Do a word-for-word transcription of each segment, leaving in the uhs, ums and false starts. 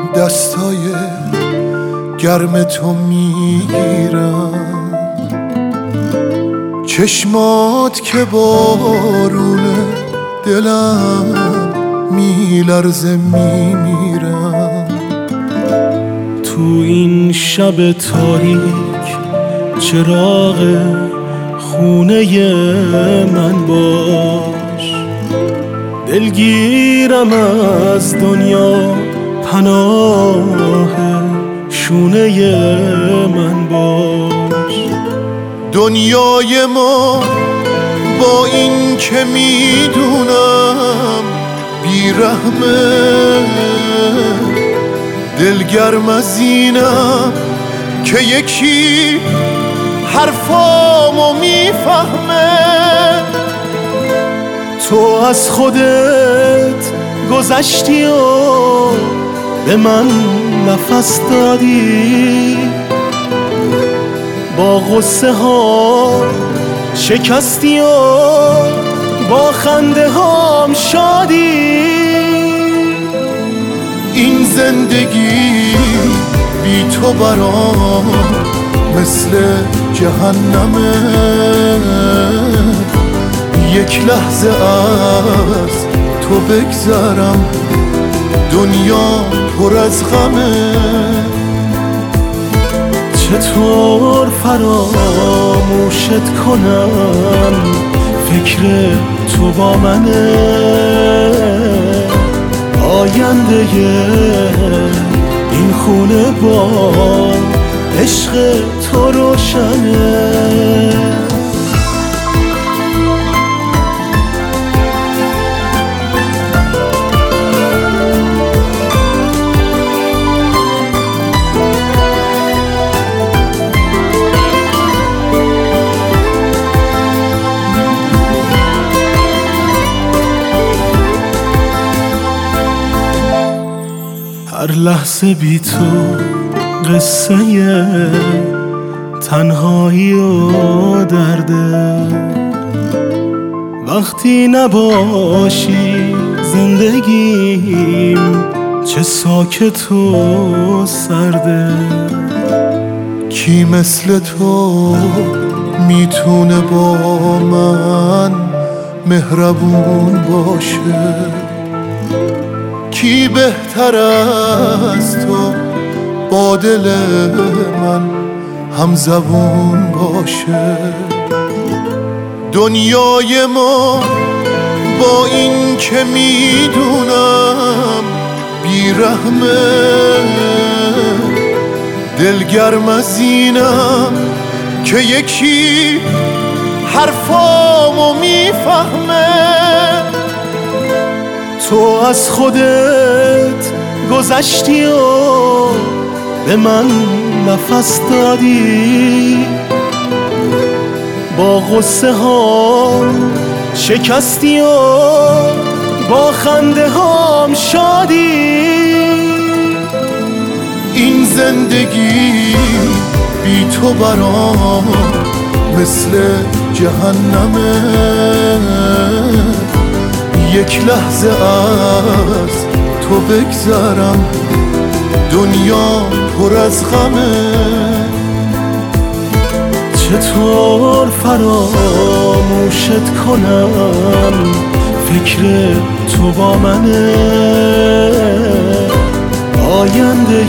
دستای گرم تو میگیرم، چشمات که بارونه دلم میلرزه میمیرم. تو این شب تاریک چراغ خونه من باش، دلگیرم از دنیا پناه شونه من باش. دنیای ما با این که میدونم بیرحمه، دلگرم از اینم که یکی حرفامو میفهمه. تو از خودت گذشتی و به من نفس دادی، با غصه ها شکستی و با خنده هام شادی. این زندگی بی تو برام مثل جهنمه، یک لحظه از تو بگذرم دنیا پر از غمه. چطور فراموشت کنم، فکر تو با منه، آینده این خونه با عشق تو روشنه. هر لحظه بی تو قصه تنهایی و درده، وقتی نباشی زندگیم چه ساکت و سرده. کی مثل تو میتونه با من مهربون باشه، کی بهتر از تو با دل من همزبون باشه. دنیای ما با این که میدونم بیرحمه، دلگرم از اینم که یکی حرفامو میفهمه. تو از خودت گذشتی و به من نفس دادی، با غصه ها شکستی و با خنده هام شادی. این زندگی بی تو برام مثل جهنمه، یک لحظه از تو بگذرم دنیا پر از غمه. چطور فراموشت کنم، فکر تو با منه، آینده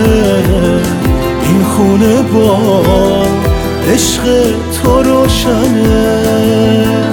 این خونه با عشق تو روشنه.